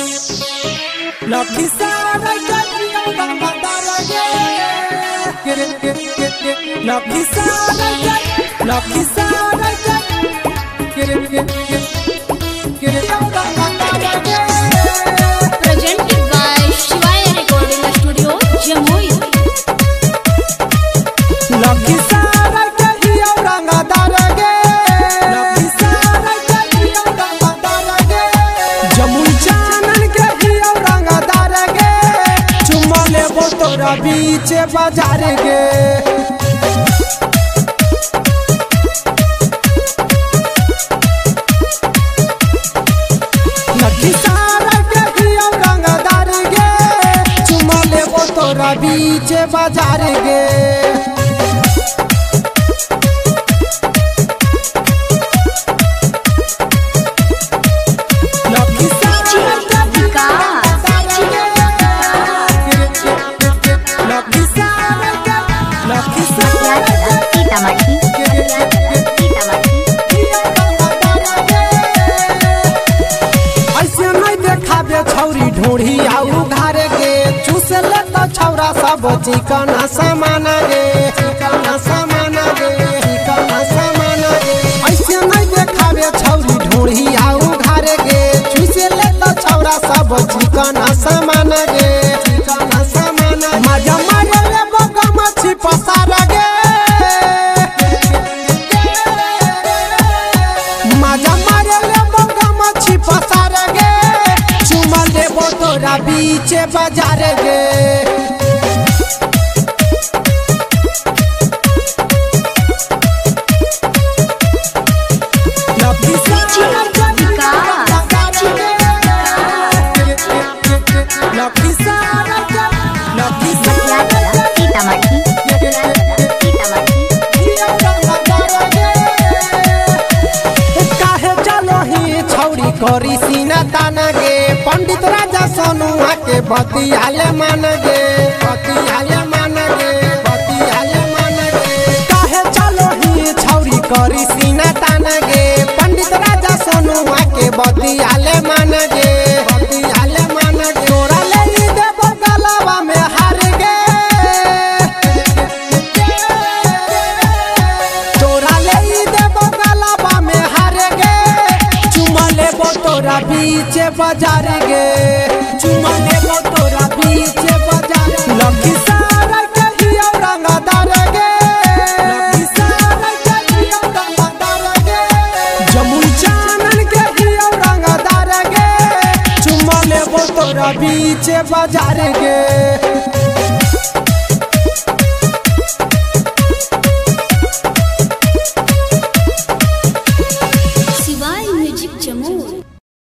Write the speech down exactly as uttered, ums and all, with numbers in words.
Lucky Sara, Lucky Sara, Lucky Sara, presented by Shivaya Recording Studio, Jamui. Lucky Sara, Lucky Sara, Jamui Chanan ke hiya rangadar ge, chuma lebo tora beech bazaar ge. Lucky Sara ke hiya rangadar ge, chuma lebo tora beech bazaar ge. छौरी ढूंढी आऊ घर गे चूस ले तो छौरा सब चिकन सामान गे चिकन सामान गे चिकन सामान गे ऐसे नहीं देखावे छौरी ढूंढी आऊ घर गे चूस ले तो छौरा सब चिकन सामान गे चिकन सामान मजा मारे ले बगा मछी पसार गे मजा मारे ले बगा मछी पसार गे तोरा बीच बाजार गे। Lucky Sara, Lucky Sara, Lucky Sara, काहे चलो ही छौरी करी सीना ताना गे पंडित राजा सोनू के बतियाले मान गे बतियाले मान गे बतियाले मान गे काहे चलो ही छौरी करी सीना ताना गे पंडित राजा सोनू के बतियाले मान गे बतियाले मान गे तोरा ले देबो गलवा में हार गे तोरा ले देबो गलवा में हार गे चुमा लेबो तोरा बीच बाजार गे चुमा लेबो तोरा बीच बाजार Lucky Sara के हिया रंगदार गे Lucky Sara के हिया रंगदार गे जमुई चानन के हिया रंगदार गे चुमा लेबो तोरा बीच बाजार गे।